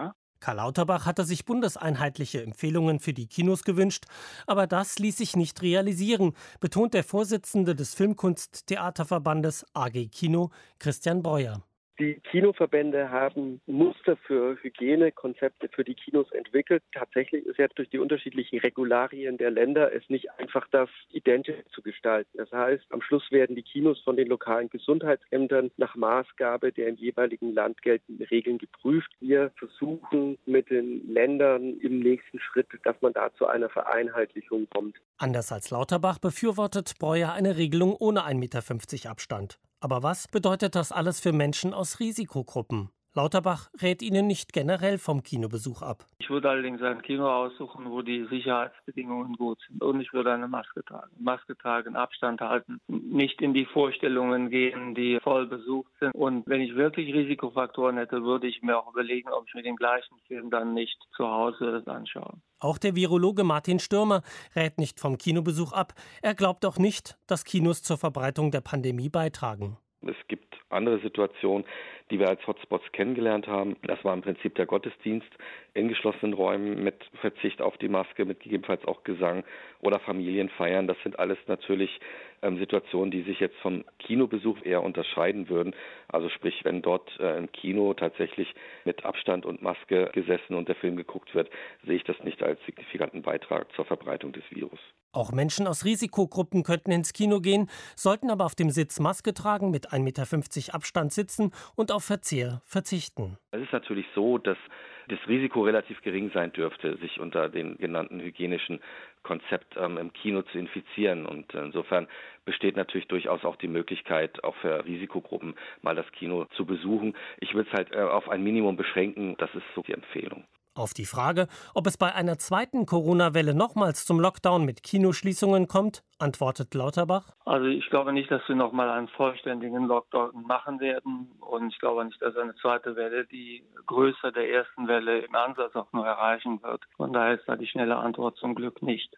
Karl Lauterbach hatte sich bundeseinheitliche Empfehlungen für die Kinos gewünscht, aber das ließ sich nicht realisieren, betont der Vorsitzende des Filmkunsttheaterverbandes A G Kino, Christian Breuer. Die Kinoverbände haben Muster für Hygienekonzepte für die Kinos entwickelt. Tatsächlich ist jetzt durch die unterschiedlichen Regularien der Länder es nicht einfach, das identisch zu gestalten. Das heißt, am Schluss werden die Kinos von den lokalen Gesundheitsämtern nach Maßgabe der im jeweiligen Land geltenden Regeln geprüft. Wir versuchen mit den Ländern im nächsten Schritt, dass man da zu einer Vereinheitlichung kommt. Anders als Lauterbach befürwortet Breuer eine Regelung ohne ein Meter fünfzig Abstand. Aber was bedeutet das alles für Menschen aus Risikogruppen? Lauterbach rät ihnen nicht generell vom Kinobesuch ab. Ich würde allerdings ein Kino aussuchen, wo die Sicherheitsbedingungen gut sind. Und ich würde eine Maske tragen. Maske tragen, Abstand halten, nicht in die Vorstellungen gehen, die voll besucht sind. Und wenn ich wirklich Risikofaktoren hätte, würde ich mir auch überlegen, ob ich mir den gleichen Film dann nicht zu Hause anschaue. Auch der Virologe Martin Stürmer rät nicht vom Kinobesuch ab. Er glaubt auch nicht, dass Kinos zur Verbreitung der Pandemie beitragen. Es gibt andere Situationen, die wir als Hotspots kennengelernt haben. Das war im Prinzip der Gottesdienst in geschlossenen Räumen mit Verzicht auf die Maske, mit gegebenenfalls auch Gesang oder Familienfeiern. Das sind alles natürlich ähm, Situationen, die sich jetzt vom Kinobesuch eher unterscheiden würden. Also sprich, wenn dort äh, im Kino tatsächlich mit Abstand und Maske gesessen und der Film geguckt wird, sehe ich das nicht als signifikanten Beitrag zur Verbreitung des Virus. Auch Menschen aus Risikogruppen könnten ins Kino gehen, sollten aber auf dem Sitz Maske tragen, mit ein Meter fünfzig Abstand sitzen und auf Verzehr verzichten. Es ist natürlich so, dass das Risiko relativ gering sein dürfte, sich unter den genannten hygienischen Konzept ähm, im Kino zu infizieren. Und insofern besteht natürlich durchaus auch die Möglichkeit, auch für Risikogruppen mal das Kino zu besuchen. Ich würde es halt äh, auf ein Minimum beschränken, das ist so die Empfehlung. Auf die Frage, ob es bei einer zweiten Corona-Welle nochmals zum Lockdown mit Kinoschließungen kommt, antwortet Lauterbach. Also ich glaube nicht, dass wir nochmal einen vollständigen Lockdown machen werden. Und ich glaube nicht, dass eine zweite Welle die Größe der ersten Welle im Ansatz auch nur erreichen wird. Von daher ist da die schnelle Antwort zum Glück nicht.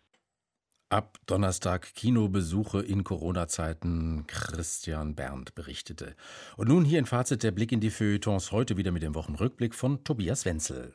Ab Donnerstag Kinobesuche in Corona-Zeiten, Christian Berndt berichtete. Und nun hier in Fazit der Blick in die Feuilletons, heute wieder mit dem Wochenrückblick von Tobias Wenzel.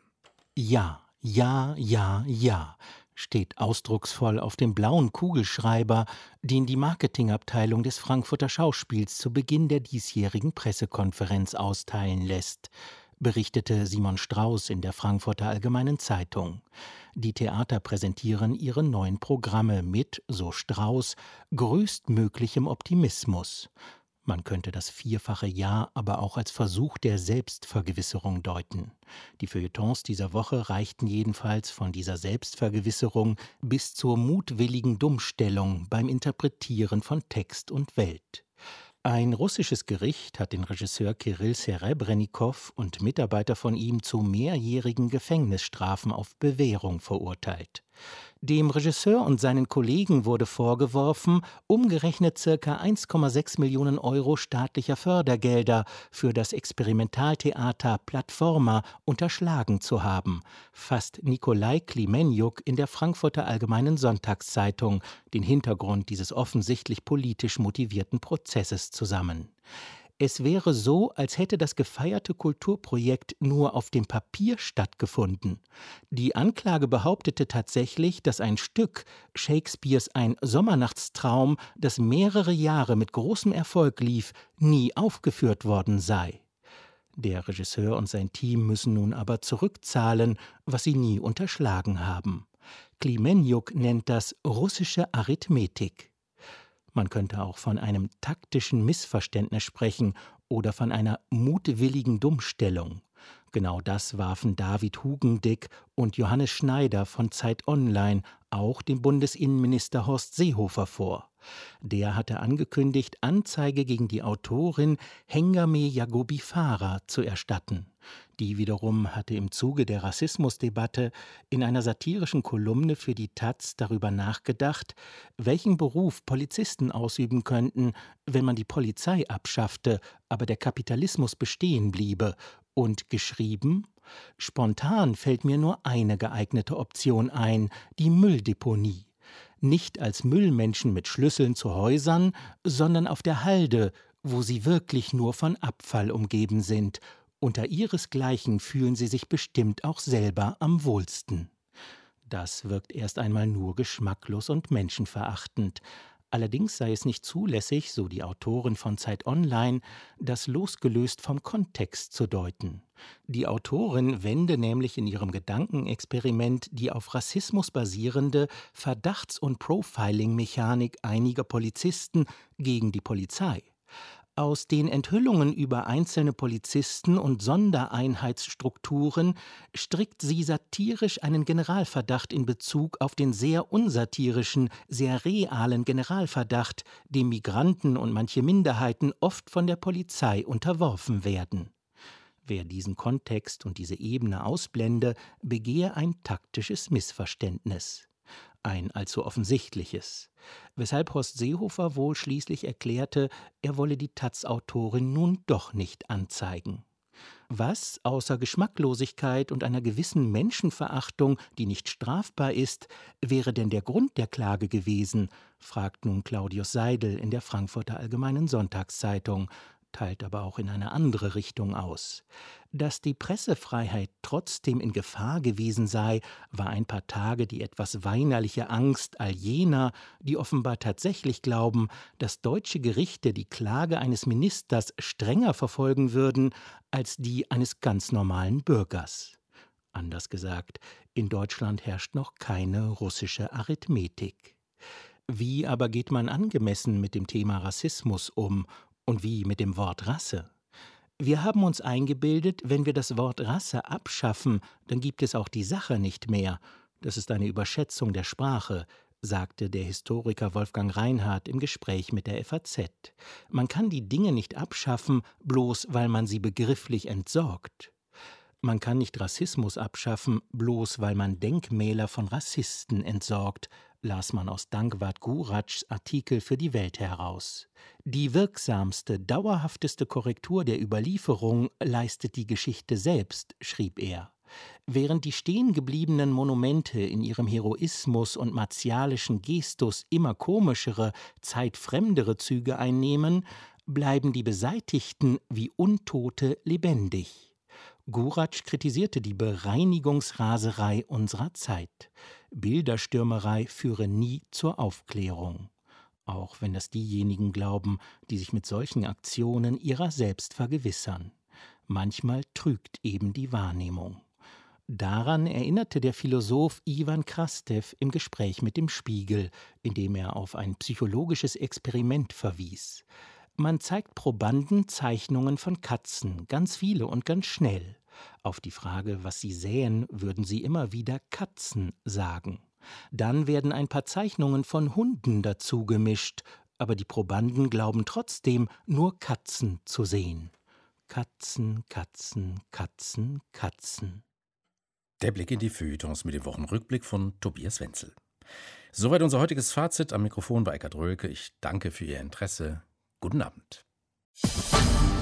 Ja, ja, ja, ja, steht ausdrucksvoll auf dem blauen Kugelschreiber, den die Marketingabteilung des Frankfurter Schauspiels zu Beginn der diesjährigen Pressekonferenz austeilen lässt, berichtete Simon Strauß in der Frankfurter Allgemeinen Zeitung. Die Theater präsentieren ihre neuen Programme mit, so Strauß, größtmöglichem Optimismus. Man könnte das vierfache Ja aber auch als Versuch der Selbstvergewisserung deuten. Die Feuilletons dieser Woche reichten jedenfalls von dieser Selbstvergewisserung bis zur mutwilligen Dummstellung beim Interpretieren von Text und Welt. Ein russisches Gericht hat den Regisseur Kirill Serebrenikow und Mitarbeiter von ihm zu mehrjährigen Gefängnisstrafen auf Bewährung verurteilt. Dem Regisseur und seinen Kollegen wurde vorgeworfen, umgerechnet circa eins Komma sechs Millionen Euro staatlicher Fördergelder für das Experimentaltheater Platforma unterschlagen zu haben, fasst Nikolai Klimenjuk in der Frankfurter Allgemeinen Sonntagszeitung den Hintergrund dieses offensichtlich politisch motivierten Prozesses zusammen. Es wäre so, als hätte das gefeierte Kulturprojekt nur auf dem Papier stattgefunden. Die Anklage behauptete tatsächlich, dass ein Stück, Shakespeares Ein Sommernachtstraum, das mehrere Jahre mit großem Erfolg lief, nie aufgeführt worden sei. Der Regisseur und sein Team müssen nun aber zurückzahlen, was sie nie unterschlagen haben. Klimenjuk nennt das russische Arithmetik. Man könnte auch von einem taktischen Missverständnis sprechen oder von einer mutwilligen Dummstellung. Genau das warfen David Hugendick und Johannes Schneider von Zeit Online auch dem Bundesinnenminister Horst Seehofer vor. Der hatte angekündigt, Anzeige gegen die Autorin Hengame Yagobi Farah zu erstatten. Die wiederum hatte im Zuge der Rassismusdebatte in einer satirischen Kolumne für die Taz darüber nachgedacht, welchen Beruf Polizisten ausüben könnten, wenn man die Polizei abschaffte, aber der Kapitalismus bestehen bliebe, und geschrieben: Spontan fällt mir nur eine geeignete Option ein, die Mülldeponie. Nicht als Müllmenschen mit Schlüsseln zu Häusern, sondern auf der Halde, wo sie wirklich nur von Abfall umgeben sind, Unter ihresgleichen fühlen sie sich bestimmt auch selber am wohlsten. Das wirkt erst einmal nur geschmacklos und menschenverachtend. Allerdings sei es nicht zulässig, so die Autorin von Zeit Online, das losgelöst vom Kontext zu deuten. Die Autorin wende nämlich in ihrem Gedankenexperiment die auf Rassismus basierende Verdachts- und Profiling-Mechanik einiger Polizisten gegen die Polizei. Aus den Enthüllungen über einzelne Polizisten und Sondereinheitsstrukturen strickt sie satirisch einen Generalverdacht in Bezug auf den sehr unsatirischen, sehr realen Generalverdacht, dem Migranten und manche Minderheiten oft von der Polizei unterworfen werden. Wer diesen Kontext und diese Ebene ausblende, begehe ein taktisches Missverständnis. Ein allzu offensichtliches, weshalb Horst Seehofer wohl schließlich erklärte, er wolle die Taz-Autorin nun doch nicht anzeigen. Was außer Geschmacklosigkeit und einer gewissen Menschenverachtung, die nicht strafbar ist, wäre denn der Grund der Klage gewesen, fragt nun Claudius Seidel in der Frankfurter Allgemeinen Sonntagszeitung, teilt aber auch in eine andere Richtung aus. Dass die Pressefreiheit trotzdem in Gefahr gewesen sei, war ein paar Tage die etwas weinerliche Angst all jener, die offenbar tatsächlich glauben, dass deutsche Gerichte die Klage eines Ministers strenger verfolgen würden als die eines ganz normalen Bürgers. Anders gesagt, in Deutschland herrscht noch keine russische Arithmetik. Wie aber geht man angemessen mit dem Thema Rassismus um? Und wie mit dem Wort Rasse? Wir haben uns eingebildet, wenn wir das Wort Rasse abschaffen, dann gibt es auch die Sache nicht mehr. Das ist eine Überschätzung der Sprache, sagte der Historiker Wolfgang Reinhardt im Gespräch mit der F A Z. Man kann die Dinge nicht abschaffen, bloß weil man sie begrifflich entsorgt. Man kann nicht Rassismus abschaffen, bloß weil man Denkmäler von Rassisten entsorgt, las man aus Dankwart Guratschs Artikel für die Welt heraus. Die wirksamste, dauerhafteste Korrektur der Überlieferung leistet die Geschichte selbst, schrieb er. Während die stehengebliebenen Monumente in ihrem Heroismus und martialischen Gestus immer komischere, zeitfremdere Züge einnehmen, bleiben die Beseitigten wie Untote lebendig. Guratsch kritisierte die Bereinigungsraserei unserer Zeit. Bilderstürmerei führe nie zur Aufklärung. Auch wenn das diejenigen glauben, die sich mit solchen Aktionen ihrer selbst vergewissern. Manchmal trügt eben die Wahrnehmung. Daran erinnerte der Philosoph Ivan Krastev im Gespräch mit dem Spiegel, indem er auf ein psychologisches Experiment verwies. Man zeigt Probanden Zeichnungen von Katzen, ganz viele und ganz schnell. Auf die Frage, was sie sähen, würden sie immer wieder Katzen sagen. Dann werden ein paar Zeichnungen von Hunden dazu gemischt, aber die Probanden glauben trotzdem, nur Katzen zu sehen. Katzen, Katzen, Katzen, Katzen. Der Blick in die Feuilletons mit dem Wochenrückblick von Tobias Wenzel. Soweit unser heutiges Fazit. Am Mikrofon bei Eckhard Rölke. Ich danke für Ihr Interesse. Guten Abend.